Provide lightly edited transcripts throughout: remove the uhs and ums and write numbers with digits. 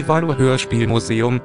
Arevalo Hörspielmuseum.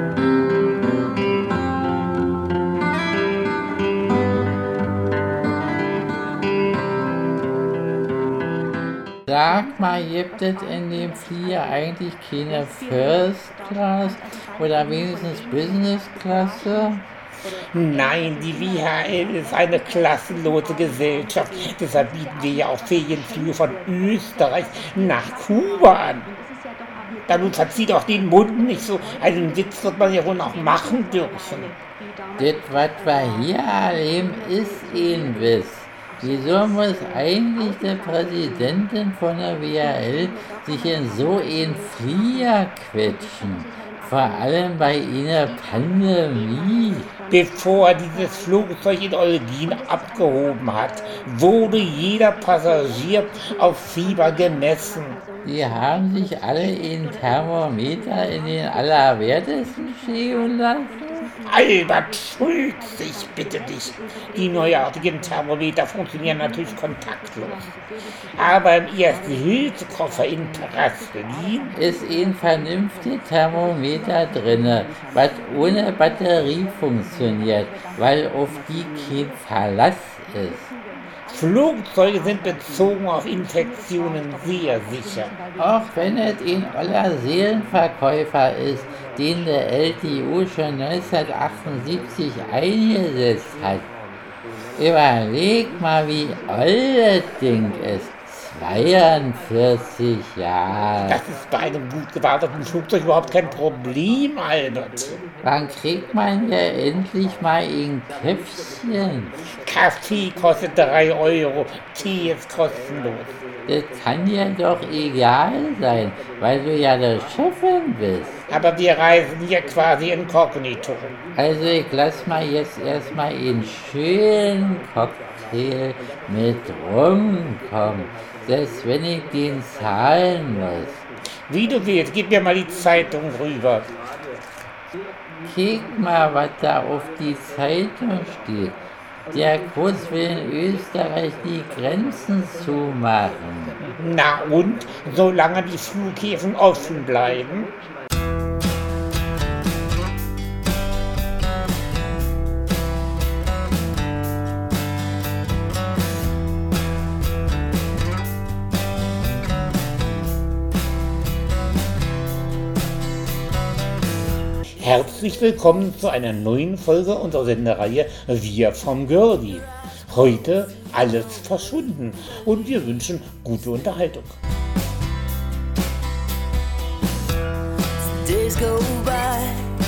Sag mal, gibt es in dem Flieger eigentlich keine First Class oder wenigstens Business Klasse? Nein, die WHL ist eine klassenlose Gesellschaft. Deshalb bieten wir ja auch Ferienflüge von Österreich nach Kuba an. Dann verzieht auch den Mund nicht so. Einen Witz wird man ja wohl noch machen dürfen. Das, was wir hier erleben, ist ein Witz. Wieso muss eigentlich die Präsidentin von der WHL sich in so einen Flieger quetschen? Vor allem bei einer Pandemie. Bevor dieses Flugzeug in Eutin abgehoben hat, wurde jeder Passagier auf Fieber gemessen. Die haben sich alle ein Thermometer in den Allerwertesten schieben lassen. Albert Schulz, ich bitte dich. Die neuartigen Thermometer funktionieren natürlich kontaktlos. Aber im Erste-Hilfe-Koffer in Praslin ist ein vernünftiges Thermometer drin, was ohne Batterie funktioniert, weil auf die kein Verlass ist. Flugzeuge sind bezogen auf Infektionen sehr sicher. Auch wenn es ein oller Seelenverkäufer ist, den der LTO schon 1978 eingesetzt hat. Überleg mal, wie alt das Ding ist. 42 Jahre. Das ist bei einem gut gewarteten Flugzeug überhaupt kein Problem, Albert. Wann kriegt man ja endlich mal ein Käffchen? Kaffee kostet 3 Euro, Tee ist kostenlos. Das kann dir doch egal sein, weil du ja der Chefin bist. Aber wir reisen hier quasi inkognito. Also ich lass mal jetzt erstmal einen schönen Cocktail mit Rum kommen, selbst wenn ich den zahlen muss. Wie du willst, gib mir mal die Zeitung rüber. Kick mal, was da auf die Zeitung steht. Der Kurs will in Österreich die Grenzen zumachen. Na und? Solange die Flughäfen offen bleiben? Herzlich willkommen zu einer neuen Folge unserer Sendereihe Wir vom Gördi. Heute alles verschwunden und wir wünschen gute Unterhaltung. Days go by.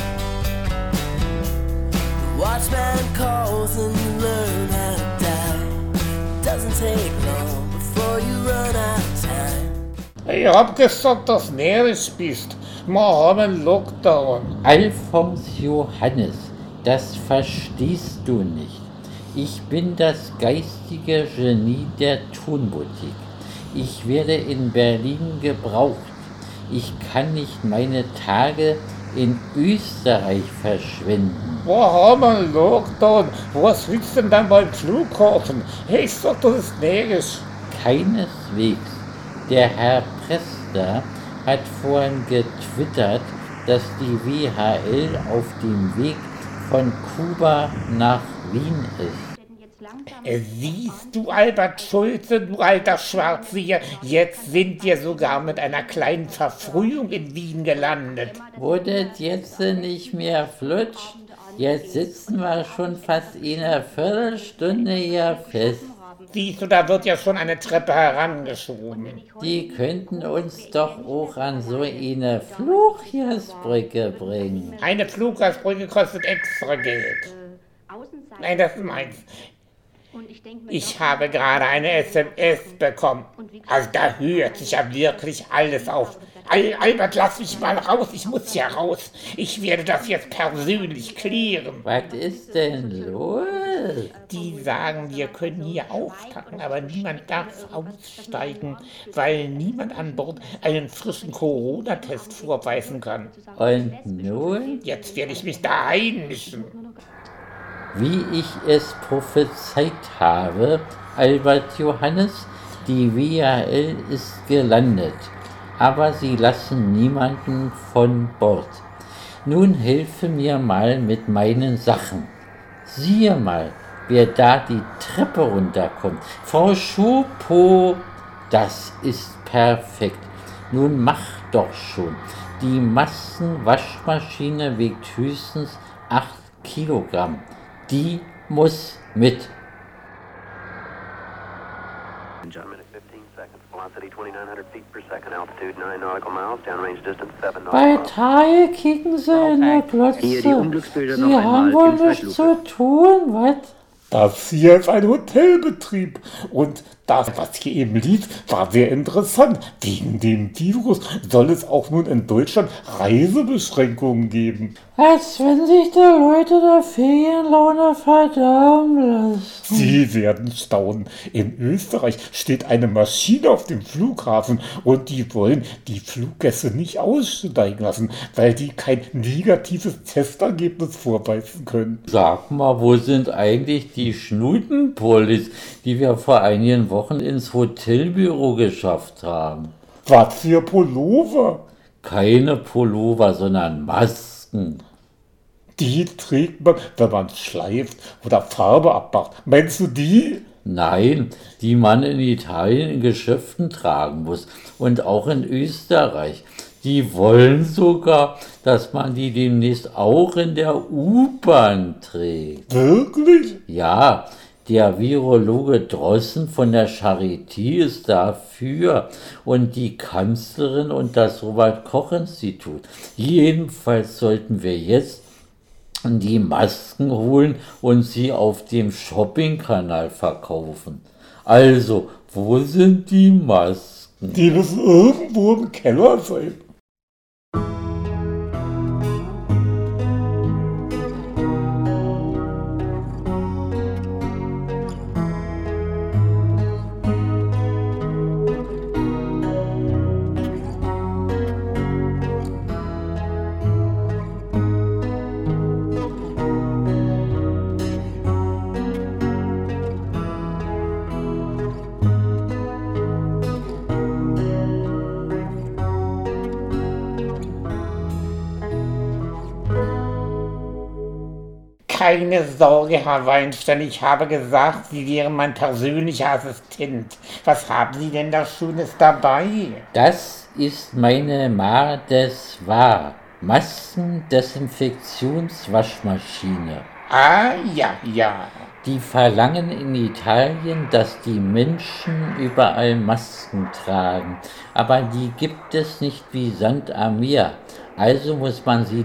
The watchman calls and you learn how to die. Doesn't take long before you run out of time. Ich hab gesagt, dass närrisch bist. Wir haben einen Lockdown. Alfons Johannes, das verstehst du nicht. Ich bin das geistige Genie der Tonboutique. Ich werde in Berlin gebraucht. Ich kann nicht meine Tage in Österreich verschwenden. Wir haben einen Lockdown. Was willst du denn dann beim Flughafen? Ich sag, das ist närrisch. Keineswegs. Der Herr Prester hat vorhin getwittert, dass die WHL auf dem Weg von Kuba nach Wien ist. Siehst du, Albert Schulze, du alter Schwarzseher, jetzt sind wir sogar mit einer kleinen Verfrühung in Wien gelandet. Wurde jetzt nicht mehr flutsch? Jetzt sitzen wir schon fast eine Viertelstunde hier fest. Siehst du, da wird ja schon eine Treppe herangeschoben. Die könnten uns doch auch an so eine Flughäusbrücke bringen. Eine Flughäusbrücke kostet extra Geld. Nein, das ist meins. Ich habe gerade eine SMS bekommen. Also da hört sich ja wirklich alles auf. Albert, lass mich mal raus, ich muss hier raus. Ich werde das jetzt persönlich klären. Was ist denn los? Die sagen, wir können hier auftanken, aber niemand darf aussteigen, weil niemand an Bord einen frischen Corona-Test vorweisen kann. Und nun? Jetzt werde ich mich da einmischen. Wie ich es prophezeit habe, Albert Johannes, die WHL ist gelandet. aber sie lassen niemanden von Bord. Nun helfe mir mal mit meinen Sachen. Siehe mal, wer da die Treppe runterkommt. Frau Schupo, das ist perfekt. Nun mach doch schon. Die Massenwaschmaschine wiegt höchstens 8 Kilogramm. Die muss mit. Bei Tage kicken sie in der Glotze. Sie haben wohl nichts zu tun, was? Das hier ist ein Hotelbetrieb und das, was hier eben lief, war sehr interessant. Wegen dem Virus soll es auch nun in Deutschland Reisebeschränkungen geben. Als wenn sich die Leute der Ferienlaune verderben lassen. Sie werden staunen. In Österreich steht eine Maschine auf dem Flughafen und die wollen die Fluggäste nicht aussteigen lassen, weil die kein negatives Testergebnis vorweisen können. Sag mal, wo sind eigentlich die Schnutenpullis, die wir vor einigen Wochen ins Hotelbüro geschafft haben? Was für Pullover? Keine Pullover, sondern Masken. Die trägt man, wenn man schleift oder Farbe abmacht. Meinst du die? Nein, die man in Italien in Geschäften tragen muss und auch in Österreich. Die wollen sogar, dass man die demnächst auch in der U-Bahn trägt. Wirklich? Ja, der Virologe Drossen von der Charité ist dafür und die Kanzlerin und das Robert-Koch-Institut. Jedenfalls sollten wir jetzt die Masken holen und sie auf dem Shopping-Kanal verkaufen. Also, wo sind die Masken? Die müssen irgendwo im Keller sein. Keine Sorge, Herr Weinstein, ich habe gesagt, Sie wären mein persönlicher Assistent. Was haben Sie denn da Schönes dabei? Das ist meine Mardeswa Massendesinfektionswaschmaschine. Ah, ja. Die verlangen in Italien, dass die Menschen überall Masken tragen. Aber die gibt es nicht wie Sand am Meer. Also muss man sie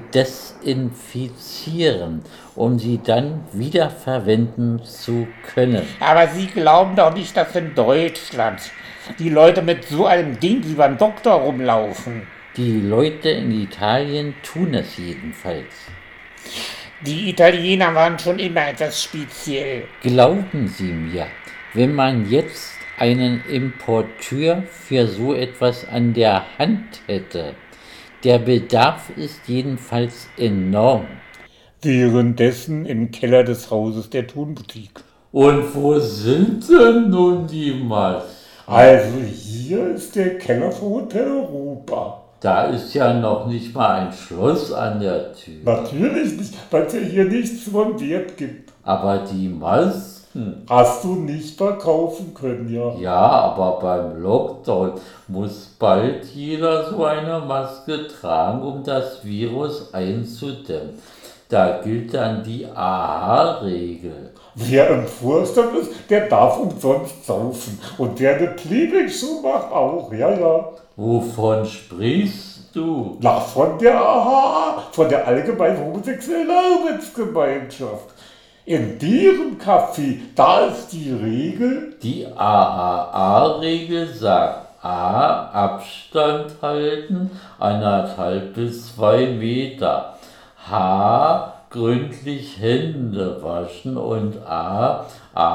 desinfizieren, um sie dann wiederverwenden zu können. Aber Sie glauben doch nicht, dass in Deutschland die Leute mit so einem Ding wie beim Doktor rumlaufen. Die Leute in Italien tun es jedenfalls. Die Italiener waren schon immer etwas speziell. Glauben Sie mir, wenn man jetzt einen Importeur für so etwas an der Hand hätte, der Bedarf ist jedenfalls enorm. Währenddessen im Keller des Hauses der Tonboutique. Und wo sind denn nun die Masken? Also hier ist der Keller für Hotel Europa. Da ist ja noch nicht mal ein Schloss an der Tür. Natürlich nicht, weil es ja hier nichts von Wert gibt. Aber die Masken hast du nicht verkaufen können, ja. Ja, aber beim Lockdown muss bald jeder so eine Maske tragen, um das Virus einzudämmen. Da gilt dann die AHA-Regel. Wer im Vorstand ist, der darf umsonst saufen. Und wer eine Playback-Show macht auch, ja. Wovon sprichst du? Na, von der AHA, von der Allgemeinen Homosexuellen Arbeitsgemeinschaft. In deren Café, da ist die Regel. Die AHA-Regel sagt A. Abstand halten, 1,5 bis 2 Meter. H. Gründlich Hände waschen und A.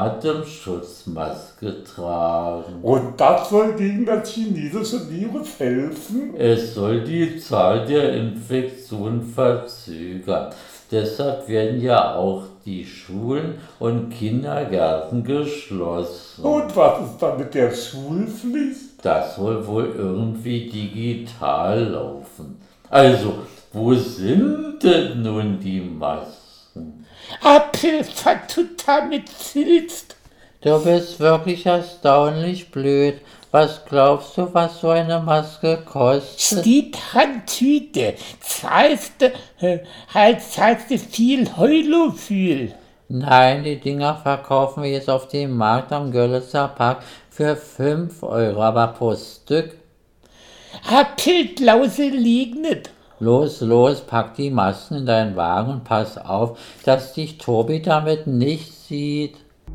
Atemschutzmaske tragen. Und das soll gegen das chinesische Virus helfen? Es soll die Zahl der Infektionen verzögern. Deshalb werden ja auch die Schulen und Kindergärten geschlossen. Und was ist dann mit der Schulpflicht? Das soll wohl irgendwie digital laufen. Also, wo sind denn nun die Masken? Apfelfahrt total mit Filzt. Du bist wirklich erstaunlich blöd. Was glaubst du, was so eine Maske kostet? Steht Handtüte. Zahlst du viel Heulofil. Nein, die Dinger verkaufen wir jetzt auf dem Markt am Görlitzer Park für 5 Euro, aber pro Stück. Apfelklause liegt nicht. Los, pack die Masken in deinen Wagen und pass auf, dass dich Tobi damit nicht sieht.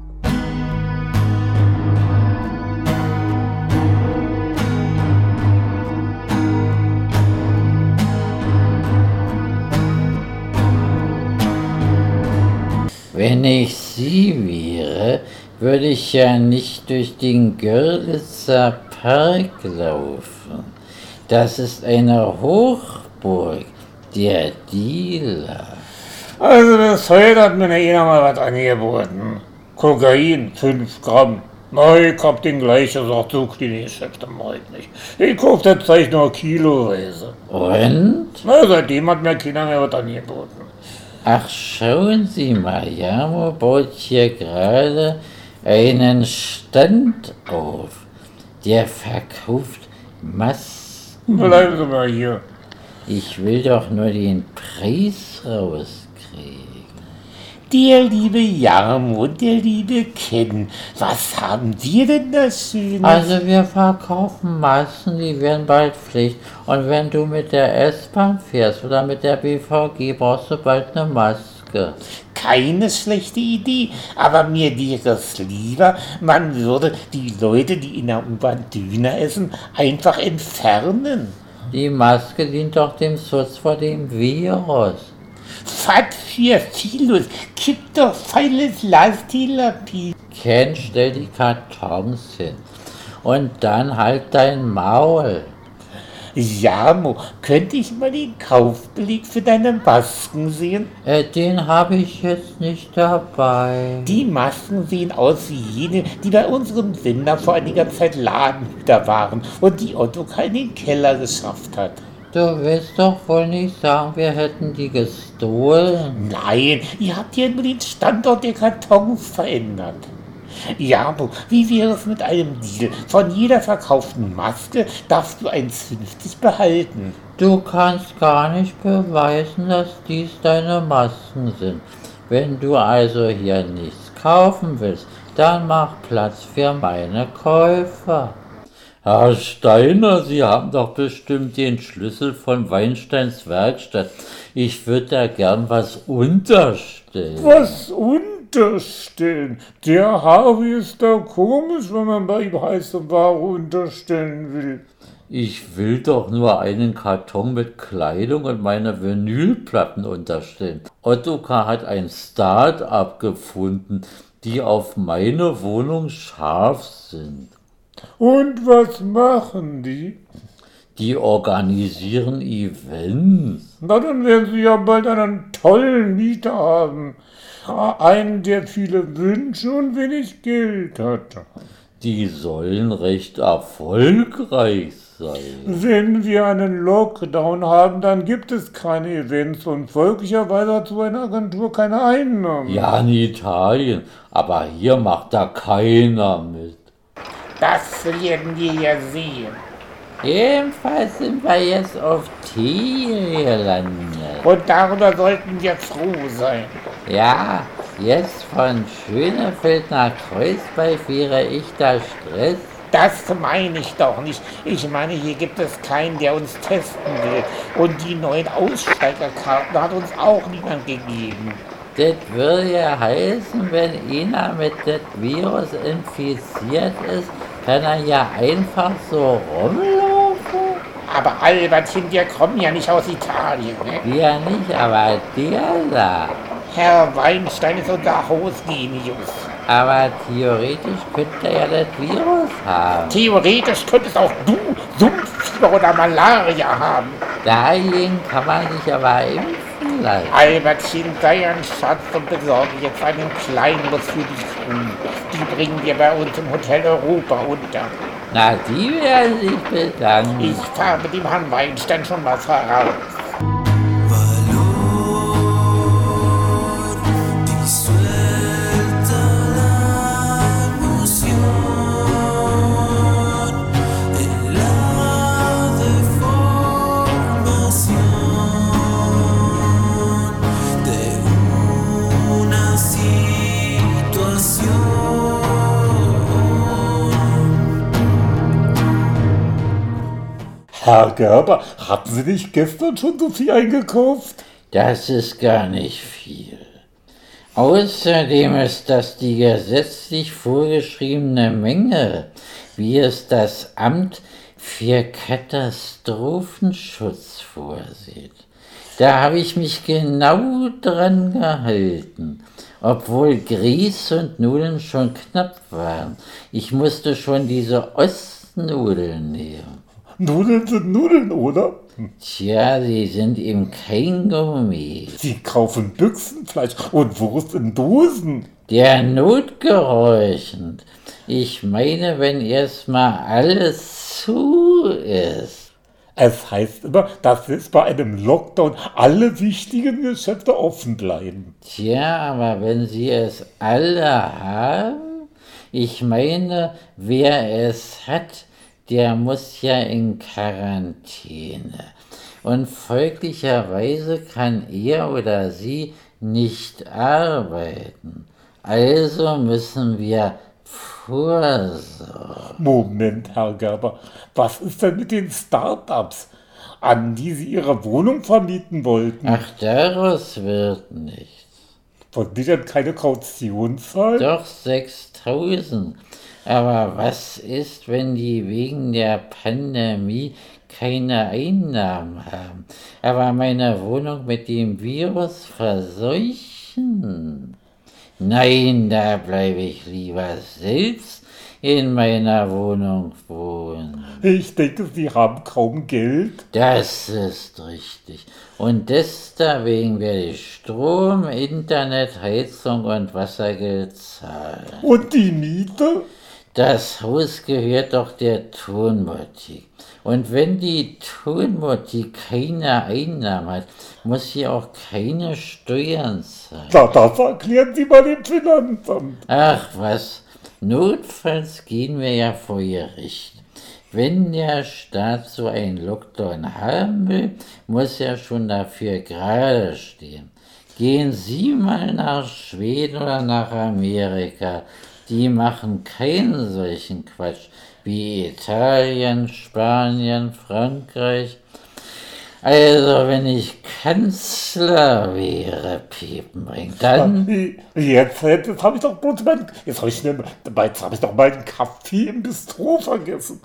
Wenn ich sie wäre, würde ich ja nicht durch den Görlitzer Park laufen. Das ist eine Hochburg der Dealer. Also bis heute hat mir einer mal was angeboten. Kokain, 5 Gramm. Na, ich hab den gleich gesagt, so kleine Geschäfte mach ich nicht. Ich kauf das Zeug nur kiloweise. Und? Na, seitdem hat mir keiner mehr was angeboten. Ach, schauen Sie mal, Jarmo baut hier gerade einen Stand auf. Der verkauft Masken. Bleiben Sie mal hier. Ich will doch nur den Preis rauskriegen. Der liebe Jarmo, der liebe Ken, was haben wir denn da Schönes? Also wir verkaufen Masken, die werden bald Pflicht. Und wenn du mit der S-Bahn fährst oder mit der BVG, brauchst du bald eine Maske. Keine schlechte Idee, aber mir wäre es lieber, man würde die Leute, die in der U-Bahn Döner essen, einfach entfernen. Die Maske dient doch dem Schutz vor dem Virus. Was für Philos, kipp doch feiles Lasthelapie. Ken, stell die Kartons hin. Und dann halt dein Maul. Jarmo, könnte ich mal den Kaufbeleg für deine Masken sehen? Den habe ich jetzt nicht dabei. Die Masken sehen aus wie jene, die bei unserem Sender vor einiger Zeit Ladenhüter waren und die Otto in den Keller geschafft hat. Du willst doch wohl nicht sagen, wir hätten die gestohlen? Nein, ihr habt ja nur den Standort der Kartons verändert. Jarmo, wie wäre es mit einem Deal? Von jeder verkauften Maske darfst du 1,50 behalten. Du kannst gar nicht beweisen, dass dies deine Masken sind. Wenn du also hier nichts kaufen willst, dann mach Platz für meine Käufer. Herr Steiner, Sie haben doch bestimmt den Schlüssel von Weinsteins Werkstatt. Ich würde da gern was unterstellen. Was unterstellen? Der Harvey ist da komisch, wenn man bei ihm heiße Ware unterstellen will. Ich will doch nur einen Karton mit Kleidung und meine Vinylplatten unterstellen. Ottokar hat ein Start-up gefunden, die auf meine Wohnung scharf sind. Und was machen die? Die organisieren Events. Na, dann werden sie ja bald einen tollen Mieter haben. Einen, der viele Wünsche und wenig Geld hat. Die sollen recht erfolgreich sein. Wenn wir einen Lockdown haben, dann gibt es keine Events und folglicherweise hat so eine Agentur keine Einnahmen. Ja, in Italien, aber hier macht da keiner mit. Das werden wir ja sehen. Jedenfalls sind wir jetzt auf Thiel gelandet. Und darüber sollten wir froh sein. Ja, jetzt von Schönefeld nach Kreuzberg wäre ich da Stress. Das meine ich doch nicht. Ich meine, hier gibt es keinen, der uns testen will. Und die neuen Aussteigerkarten hat uns auch niemand gegeben. Das würde ja heißen, wenn einer mit dem Virus infiziert ist, kann er ja einfach so rumlaufen. Aber Albertchen, wir kommen ja nicht aus Italien, ne? Wir nicht, aber der da. Herr Weinstein ist unser Hausgenius. Aber theoretisch könnte er ja das Virus haben. Theoretisch könntest auch du Sumpffieber oder Malaria haben. Dagegen kann man sich aber impfen leid. Albertchen, sei ein Schatz und besorge jetzt einen Kleinbus für die Crew. Die bringen wir bei uns im Hotel Europa unter. Na, die werden sich bedanken. Ich fahre mit dem Herrn Weinstein schon mal voraus. Herr Gerber, hatten Sie nicht gestern schon so viel eingekauft? Das ist gar nicht viel. Außerdem ist das die gesetzlich vorgeschriebene Menge, wie es das Amt für Katastrophenschutz vorsieht. Da habe ich mich genau dran gehalten, obwohl Grieß und Nudeln schon knapp waren. Ich musste schon diese Ostnudeln nehmen. Nudeln sind Nudeln, oder? Tja, sie sind eben kein Gourmet. Sie kaufen Büchsenfleisch und Wurst in Dosen. Der Not gehorchend. Ich meine, wenn erstmal alles zu ist. Es heißt immer, dass jetzt bei einem Lockdown alle wichtigen Geschäfte offen bleiben. Tja, aber wenn sie es alle haben, ich meine, wer es hat, der muss ja in Quarantäne. Und folglicherweise kann er oder sie nicht arbeiten. Also müssen wir vorsorgen. Moment, Herr Gerber, was ist denn mit den Start-ups, an die Sie Ihre Wohnung vermieten wollten? Ach, daraus wird nichts. Wollten die denn keine Kaution zahlen? Doch 6.000. Aber was ist, wenn die wegen der Pandemie keine Einnahmen haben, aber meine Wohnung mit dem Virus verseuchen? Nein, da bleibe ich lieber selbst in meiner Wohnung wohnen. Ich denke, Sie haben kaum Geld. Das ist richtig. Und deswegen werde ich Strom, Internet, Heizung und Wassergeld zahlen. Und die Miete? Das Haus gehört doch der Tonboutique. Und wenn die Tonboutique keine Einnahmen hat, muss sie auch keine Steuern zahlen. Das erklären Sie mal dem Finanzamt. Ach was, notfalls gehen wir ja vor Gericht. Wenn der Staat so einen Lockdown haben will, muss er schon dafür gerade stehen. Gehen Sie mal nach Schweden oder nach Amerika. Die machen keinen solchen Quatsch wie Italien, Spanien, Frankreich. Also wenn ich Kanzler wäre, Piepenbrink, dann... Jetzt habe ich doch bloß jetzt habe ich doch meinen Kaffee im Bistro vergessen.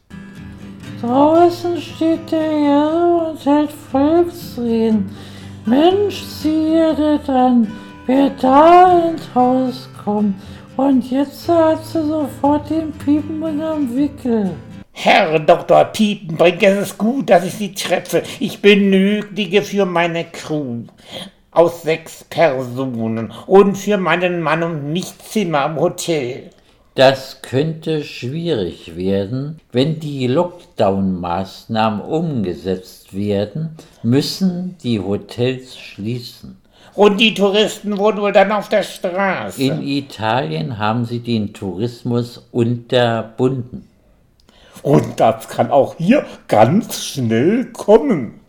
Draußen steht der Herr und hält Volksreden. Mensch, siehe das an, wer da ins Haus kommt. Und jetzt hat sie sofort den Piepenbrink am Wickel. Herr Dr. Piepenbrink, es ist gut, dass ich Sie treffe. Ich benötige für meine Crew aus 6 Personen und für meinen Mann und mich Zimmer im Hotel. Das könnte schwierig werden. Wenn die Lockdown-Maßnahmen umgesetzt werden, müssen die Hotels schließen. Und die Touristen wohnen wohl dann auf der Straße. In Italien haben sie den Tourismus unterbunden. Und das kann auch hier ganz schnell kommen.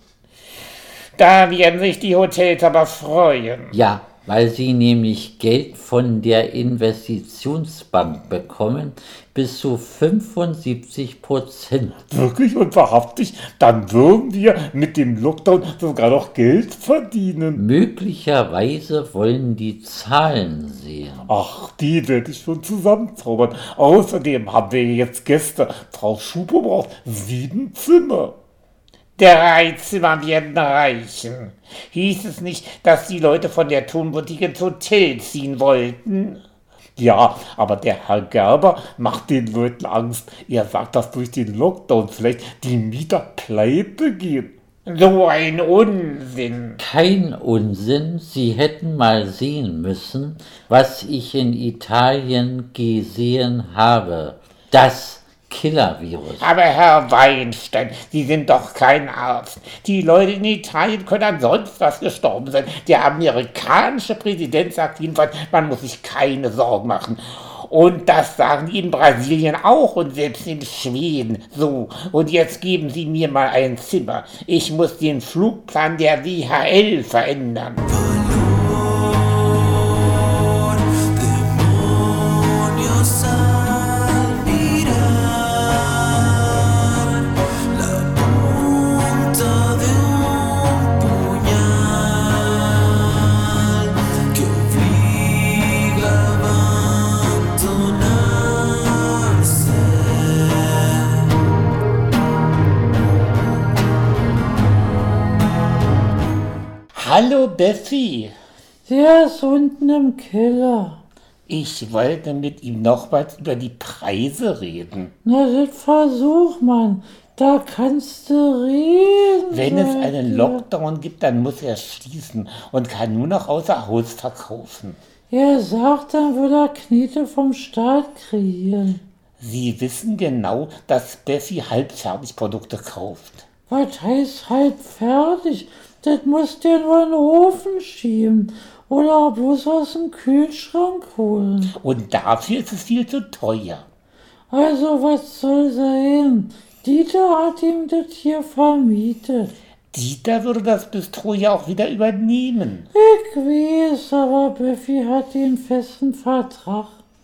Da werden sich die Hotels aber freuen. Ja, weil sie nämlich Geld von der Investitionsbank bekommen, bis zu 75%. Wirklich und wahrhaftig, dann würden wir mit dem Lockdown sogar noch Geld verdienen. Möglicherweise wollen die Zahlen sehen. Ach, die werde ich schon zusammenzaubern. Außerdem haben wir jetzt Gäste. Frau Schupo braucht 7 Zimmer. 3 Zimmer werden reichen. Hieß es nicht, dass die Leute von der Tonboutique ins Hotel ziehen wollten? Ja, aber der Herr Gerber macht den Leuten Angst. Er sagt, dass durch den Lockdown vielleicht die Mieter pleite gehen. So ein Unsinn. Kein Unsinn, Sie hätten mal sehen müssen, was ich in Italien gesehen habe. Das Killer-Virus. Aber Herr Weinstein, Sie sind doch kein Arzt. Die Leute in Italien können an sonst was gestorben sein. Der amerikanische Präsident sagt jedenfalls, man muss sich keine Sorgen machen. Und das sagen die in Brasilien auch und selbst in Schweden. So, und jetzt geben Sie mir mal ein Zimmer. Ich muss den Flugplan der WHL verändern. Hallo Bessie. Der ist unten im Keller. Ich wollte mit ihm nochmals über die Preise reden. Na, das versuch man. Da kannst du reden. Wenn es einen Lockdown gibt, dann muss er schließen und kann nur noch außer Haus verkaufen. Er sagt, dann will er Knete vom Staat kriegen. Sie wissen genau, dass Bessie Halbfertigprodukte kauft. Was heißt halb fertig? Das muss der nur in den Ofen schieben oder bloß aus dem Kühlschrank holen. Und dafür ist es viel zu teuer. Also was soll sein? Dieter hat ihm das hier vermietet. Dieter würde das Bistro ja auch wieder übernehmen. Ich weiß, aber Buffy hat den festen Vertrag.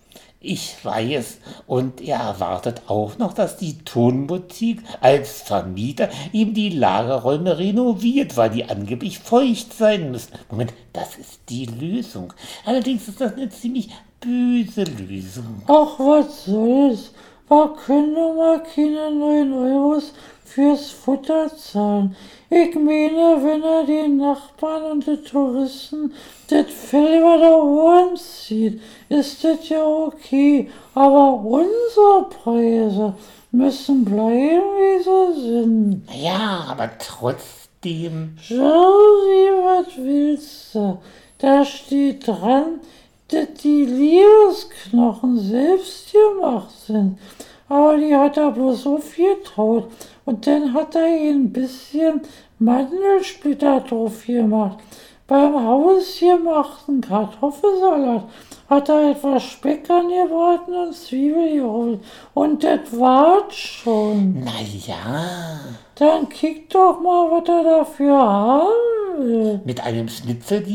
Ich weiß, und er erwartet auch noch, dass die Tonboutique als Vermieter ihm die Lagerräume renoviert, weil die angeblich feucht sein müssen. Moment, das ist die Lösung. Allerdings ist das eine ziemlich böse Lösung. Ach, was soll's? Wir können doch mal keine 9 Euros fürs Futter zahlen. Ich meine, wenn er den Nachbarn und den Touristen das Fell über der Ohren zieht, ist das ja okay. Aber unsere Preise müssen bleiben, wie sie sind. Ja, aber trotzdem. Josie, was willst du? Da steht dran, dass die Liebesknochen selbst gemacht sind. Aber die hat er bloß so viel traut. Und dann hat er ein bisschen Mandelsplitter drauf gemacht. Beim hausgemachten Kartoffelsalat hat er etwas Speck angebraten und Zwiebel geholt. Und das war's schon. Na ja. Dann kick doch mal, was er dafür haben will. Mit einem Schnitzel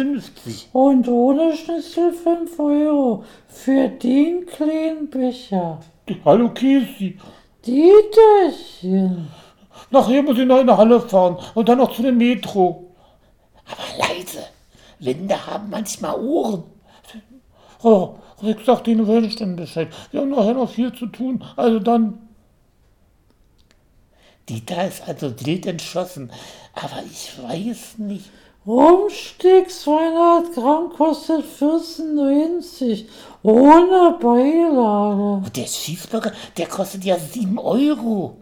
57. Und ohne Schnitzel 5 Euro für den kleinen Becher. Hallo Käsi. Dieterchen. Nachher muss ich noch in der Halle fahren und dann noch zu dem Metro. Aber leise. Wände haben manchmal Ohren. Oh, ich sag denen Weinstein Bescheid. Wir haben nachher noch viel zu tun. Also dann. Dieter ist also wild entschlossen. Aber ich weiß nicht. Rumsteak 200 Gramm kostet 14,90 ohne Beilage. Und der Cheeseburger, der kostet ja 7 Euro.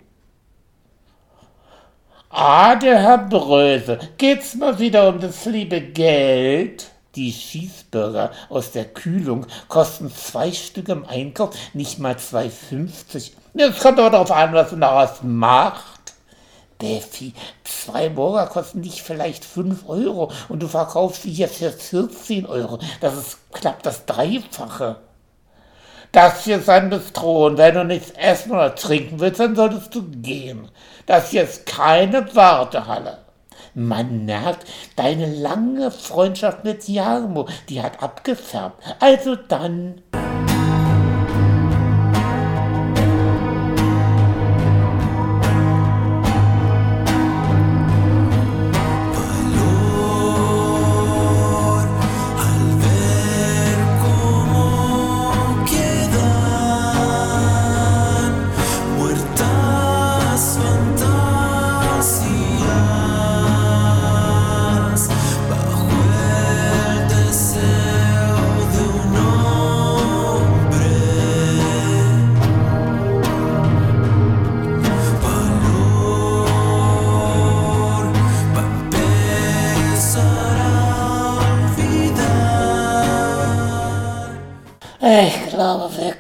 Ah, der Herr Bröse, geht's mal wieder um das liebe Geld? Die Cheeseburger aus der Kühlung kosten 2 Stück im Einkauf nicht mal 2,50. Es kommt aber darauf an, was man daraus macht. Bessie, 2 Burger kosten dich vielleicht 5 Euro und du verkaufst sie hier für 14 Euro. Das ist knapp das Dreifache. Das hier ist ein Bistro und wenn du nichts essen oder trinken willst, dann solltest du gehen. Das hier ist keine Wartehalle. Man merkt, deine lange Freundschaft mit Jarmo, die hat abgefärbt. Also dann...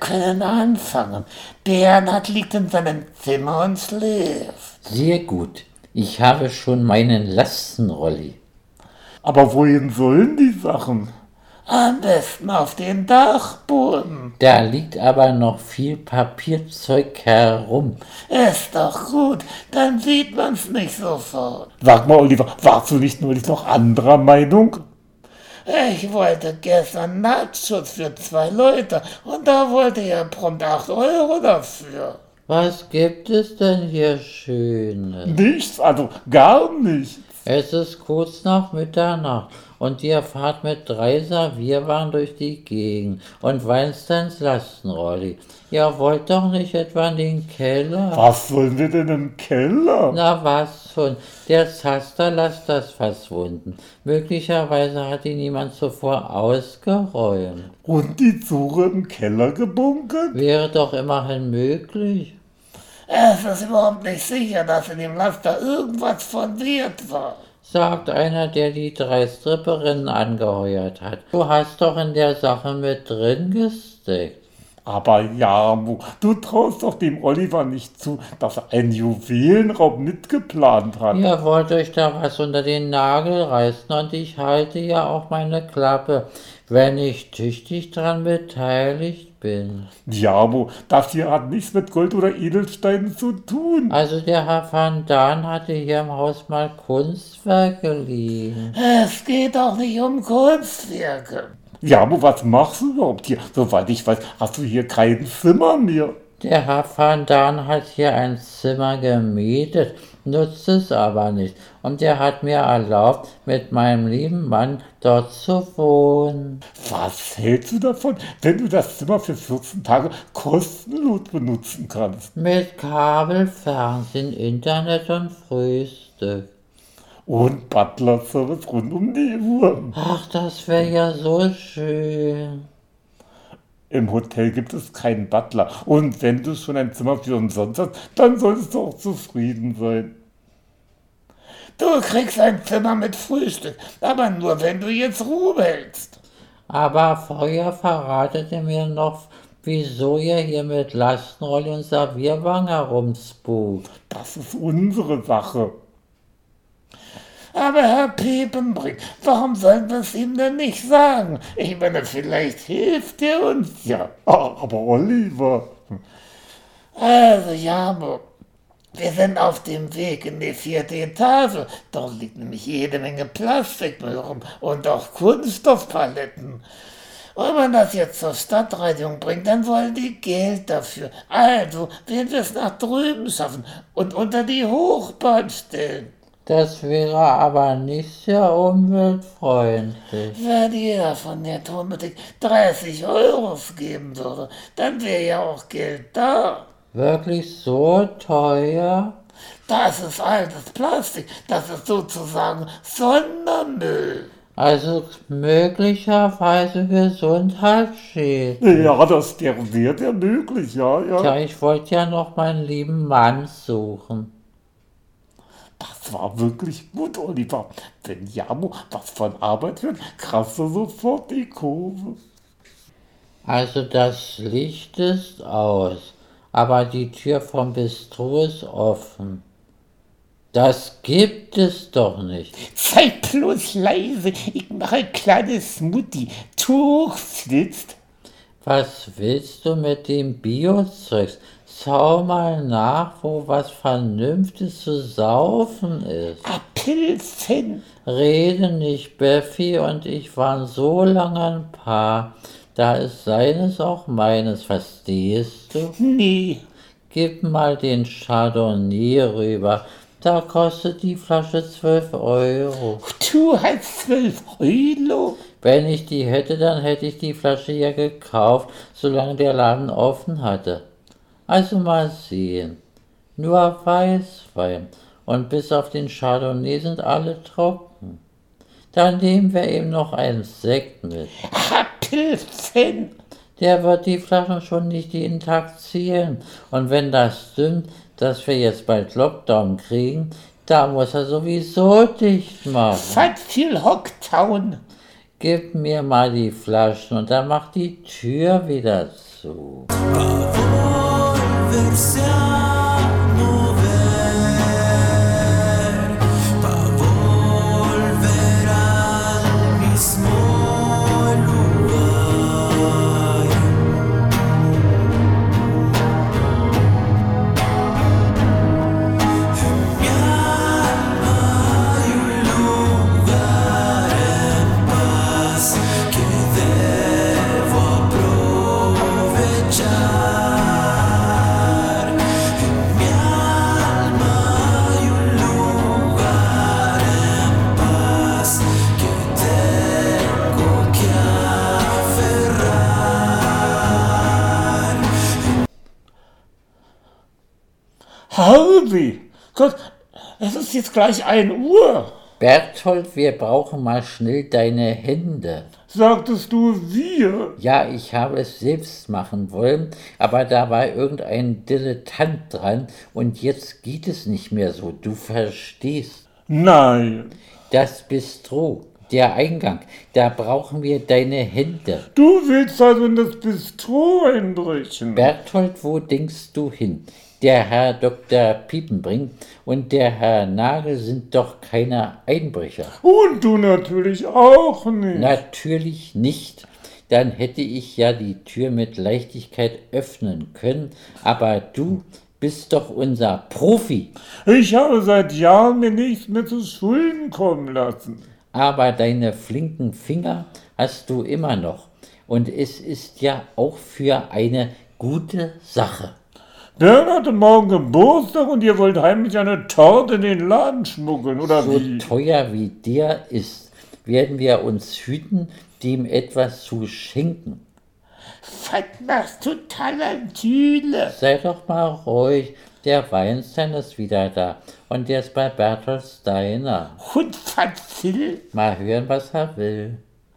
können anfangen. Bernhard liegt in seinem Zimmer und schläft. Sehr gut. Ich habe schon meinen Lastenrolli. Aber wohin sollen die Sachen? Am besten auf den Dachboden. Da liegt aber noch viel Papierzeug herum. Ist doch gut, dann sieht man's nicht sofort. Sag mal, Oliver, warst du nicht neulich noch anderer Meinung? Ich wollte gestern Nachschutz für 2 Leute und da wollte er prompt 8 Euro dafür. Was gibt es denn hier Schönes? Nichts, also gar nichts. Es ist kurz nach Mitternacht und ihr fahrt mit 3 Servierwagen durch die Gegend und Weinsteins Lastenrolli. Ihr wollt doch nicht etwa in den Keller? Was sollen wir denn im Keller? Na was schon, der Zaster lässt das verschwunden. Möglicherweise hat ihn jemand zuvor ausgeräumt. Und die Suche im Keller gebunkert? Wäre doch immerhin möglich. Es ist überhaupt nicht sicher, dass in dem Laster irgendwas von Wert war. Sagt einer, der die 3 Stripperinnen angeheuert hat. Du hast doch in der Sache mit drin gesteckt. Aber Jarmo, du traust doch dem Oliver nicht zu, dass er einen Juwelenraub mitgeplant hat. Ihr wollt euch da was unter den Nagel reißen und ich halte ja auch meine Klappe, wenn ich tüchtig dran beteiligt bin. Jarmo, das hier hat nichts mit Gold oder Edelsteinen zu tun. Also der Herr Van Daan hatte hier im Haus mal Kunstwerke liegen. Es geht doch nicht um Kunstwerke. Jarmo, was machst du überhaupt hier? Soweit ich weiß, hast du hier kein Zimmer mehr. Der Herr Van Daan hat hier ein Zimmer gemietet, nutzt es aber nicht. Und er hat mir erlaubt, mit meinem lieben Mann dort zu wohnen. Was hältst du davon, wenn du das Zimmer für 14 Tage kostenlos benutzen kannst? Mit Kabel, Fernsehen, Internet und Frühstück. Und Butler-Service rund um die Uhr. Ach, das wäre ja so schön. Im Hotel gibt es keinen Butler. Und wenn du schon ein Zimmer für umsonst hast, dann solltest du auch zufrieden sein. Du kriegst ein Zimmer mit Frühstück, aber nur wenn du jetzt Ruhe hältst. Aber vorher verratet ihr mir noch, wieso ihr hier mit Lastenrolli und Servierwagen herumspukt. Das ist unsere Sache. Aber Herr Piepenbrink, warum sollen wir es ihm denn nicht sagen? Ich meine, vielleicht hilft er uns. Ja, aber Oliver. Also, Jarmo, wir sind auf dem Weg in die 4. Etage. Dort liegt nämlich jede Menge Plastikmüll rum und auch Kunststoffpaletten. Wenn man das jetzt zur Stadtreinigung bringt, dann wollen die Geld dafür. Also werden wir es nach drüben schaffen und unter die Hochbahn stellen. Das wäre aber nicht sehr umweltfreundlich. Wenn jeder von der Tonboutique 30 Euro geben würde, dann wäre ja auch Geld da. Wirklich so teuer? Das ist altes Plastik, das ist sozusagen Sondermüll. Also möglicherweise gesundheitsschädlich. Ja, das wäre ja möglich, ja. Tja, ich wollte ja noch meinen lieben Mann suchen. Das war wirklich gut, Oliver. Wenn Jarmo was von Arbeit hört, kratzt er sofort die Kurve. Also das Licht ist aus, aber die Tür vom Bistro ist offen. Das gibt es doch nicht. Sei bloß leise, ich mache ein kleines Smoothie. Tuch sitzt. Was willst du mit dem Biozeugs? Schau mal nach, wo was Vernünftiges zu saufen ist. Pilzen. Rede nicht, Beffi und ich waren so lange ein Paar. Da ist seines auch meines, verstehst du? Nee. Gib mal den Chardonnay rüber. Da kostet die Flasche 12 Euro. Du hast 12 Euro? Wenn ich die hätte, dann hätte ich die Flasche ja gekauft, solange der Laden offen hatte. Also mal sehen. Nur Weißwein und bis auf den Chardonnay sind alle trocken. Dann nehmen wir eben noch einen Sekt mit. Pilzen. Der wird die Flaschen schon nicht jeden Tag zählen. Und wenn das stimmt, dass wir jetzt bald Lockdown kriegen, da muss er sowieso dicht machen. Was viel Hocktown. Gib mir mal die Flaschen und dann mach die Tür wieder zu. zu. Harvey, Gott, es ist jetzt gleich 1 Uhr. Berthold, wir brauchen mal schnell deine Hände. Sagtest du wir? Ja, ich habe es selbst machen wollen, aber da war irgendein Dilettant dran und jetzt geht es nicht mehr so, du verstehst. Nein. Das Bistro, der Eingang, da brauchen wir deine Hände. Du willst also in das Bistro einbrechen. Berthold, wo denkst du hin? Der Herr Dr. Piepenbrink und der Herr Nagel sind doch keine Einbrecher. Und du natürlich auch nicht. Natürlich nicht. Dann hätte ich ja die Tür mit Leichtigkeit öffnen können. Aber du bist doch unser Profi. Ich habe seit Jahren mir nichts mehr zu Schulden kommen lassen. Aber deine flinken Finger hast du immer noch. Und es ist ja auch für eine gute Sache. Bern hatte morgen Geburtstag und ihr wollt heimlich eine Torte in den Laden schmuggeln, oder So wie? teuer wie der ist, werden wir uns hüten, dem etwas zu schenken. Was machst du, Talentüle? Sei doch mal ruhig, der Weinstein ist wieder da und der ist bei Berthold Steiner. Hund Fazil? Mal hören, was er will.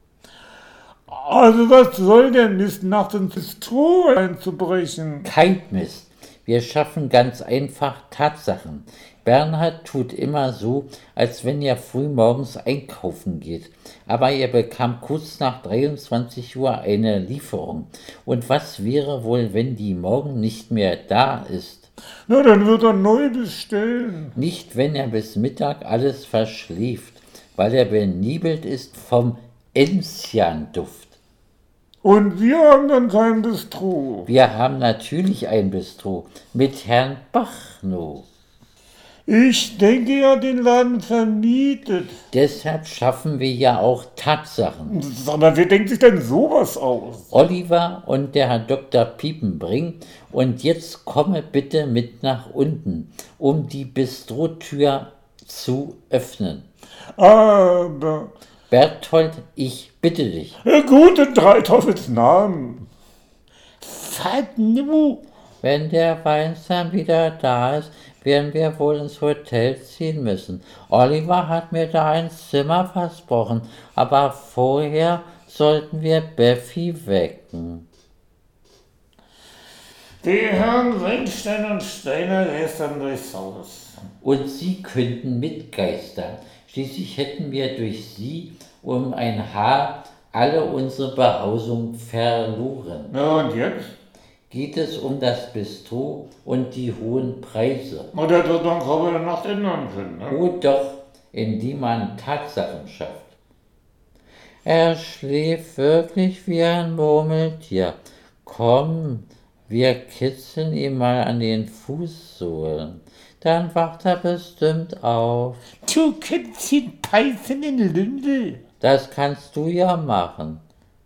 Also was soll der Mist, nachts ins Bistro einzubrechen? Kein Mist. Wir schaffen ganz einfach Tatsachen. Bernhard tut immer so, als wenn er früh morgens einkaufen geht. Aber er bekam kurz nach 23 Uhr eine Lieferung. Und was wäre wohl, wenn die morgen nicht mehr da ist? Na, dann wird er neu bestellen. Nicht, wenn er bis Mittag alles verschläft, weil er benebelt ist vom Enzianduft. Und wir haben dann kein Bistro. Wir haben natürlich ein Bistro mit Herrn Bachno. Ich denke, er hat den Laden vermietet. Deshalb schaffen wir ja auch Tatsachen. Aber wer denkt sich denn sowas aus? Oliver und der Herr Dr. Piepenbrink. Und jetzt komme bitte mit nach unten, um die Bistrotür zu öffnen. Aber... Berthold, ich bitte dich. Ja gut, in 3 Teufels Namen. Fadnu? Wenn der Weinstein wieder da ist, werden wir wohl ins Hotel ziehen müssen. Oliver hat mir da ein Zimmer versprochen, aber vorher sollten wir Beffi wecken. Die Herren Weinstein und Steiner lästern durchs Haus. Und sie könnten mitgeistern. Schließlich hätten wir durch sie um ein Haar alle unsere Behausung verloren. Na und jetzt? Geht es um das Bistro und die hohen Preise. Und der wird dann kaum in der Nacht ändern können, ne? Oh doch, in die man Tatsachen schafft. Er schläft wirklich wie ein Murmeltier. Komm, wir kitzeln ihn mal an den Fußsohlen. Dann wacht er bestimmt auf. Du kennst ihn pfeifen in Lündel. Das kannst du ja machen.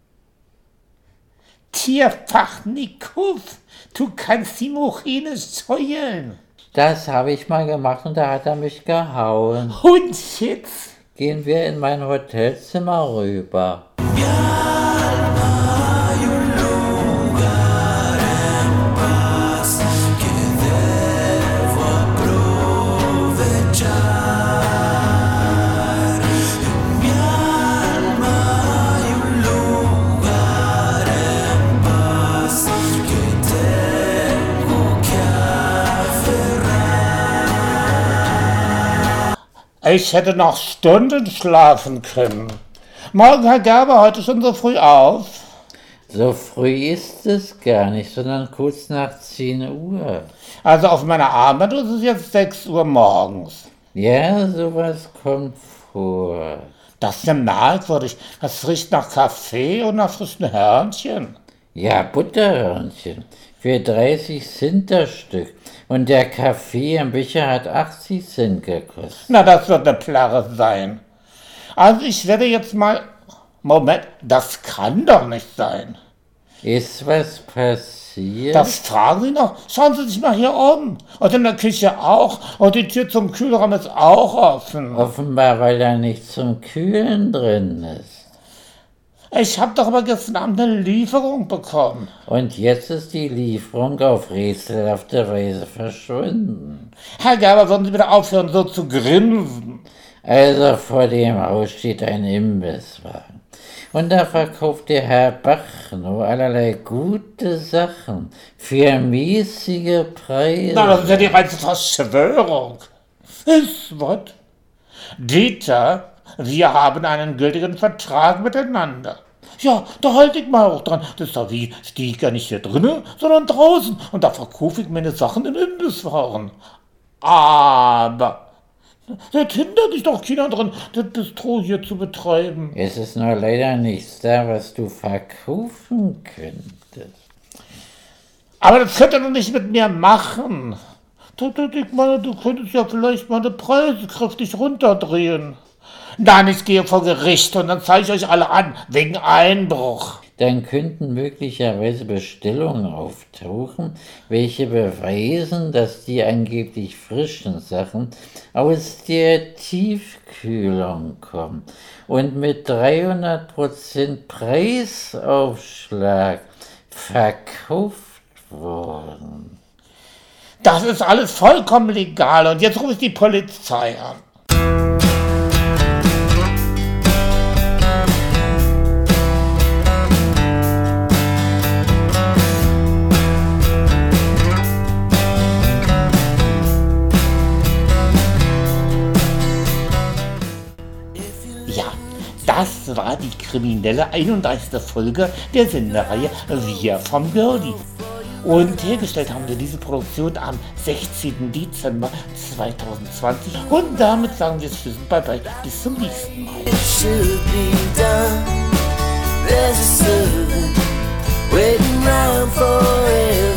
Tierfachnikus, du kannst die Mochine scheuern. Das habe ich mal gemacht und da hat er mich gehauen. Und jetzt? Gehen wir in mein Hotelzimmer rüber. Ich hätte noch Stunden schlafen können. Morgen, Herr Gerber, heute schon so früh auf? So früh ist es gar nicht, sondern kurz nach 10 Uhr. Also auf meiner Armbanduhr ist es jetzt 6 Uhr morgens. Ja, sowas kommt vor. Das ist ja merkwürdig. Das riecht nach Kaffee und nach frischen Hörnchen. Ja, Butterhörnchen. Für 30 Cent das Stück. Und der Kaffee im Becher hat 80 Cent gekostet. Na, das wird eine Plärre sein. Also ich werde jetzt mal... Moment, das kann doch nicht sein. Ist was passiert? Das fragen Sie noch. Schauen Sie sich mal hier um. Und in der Küche auch. Und die Tür zum Kühlraum ist auch offen. Offenbar, weil da nichts zum Kühlen drin ist. Ich habe doch aber gestern Abend eine Lieferung bekommen. Und jetzt ist die Lieferung auf rätselhafte Weise verschwunden. Herr Gerber, würden Sie bitte aufhören, so zu grinsen? Also vor dem Haus steht ein Imbisswagen. Und da verkauft der Herr Bachno allerlei gute Sachen für mäßige Preise. Na, das ist ja die reinste Verschwörung. Ist was? Dieter, wir haben einen gültigen Vertrag miteinander. Ja, da halte ich mal auch dran. Das ist doch wie, stehe ich gar nicht hier drinnen, sondern draußen. Und da verkaufe ich meine Sachen im Imbisswagen. Aber... das hindert dich doch keiner dran, das Bistro hier zu betreiben. Es ist nur leider nichts da, was du verkaufen könntest. Aber das könnt ihr doch nicht mit mir machen. Ich meine, du könntest ja vielleicht meine Preise kräftig runterdrehen. Nein, ich gehe vor Gericht und dann zeige ich euch alle an, wegen Einbruch. Dann könnten möglicherweise Bestellungen auftauchen, welche beweisen, dass die angeblich frischen Sachen aus der Tiefkühlung kommen und mit 300% Preisaufschlag verkauft wurden. Das ist alles vollkommen legal und jetzt rufe ich die Polizei an. Das war die kriminelle 31. Folge der Sendereihe Wir vom Girlie. Und hergestellt haben wir diese Produktion am 16. Dezember 2020. Und damit sagen wir Tschüss und Bye-bye. Bis zum nächsten Mal.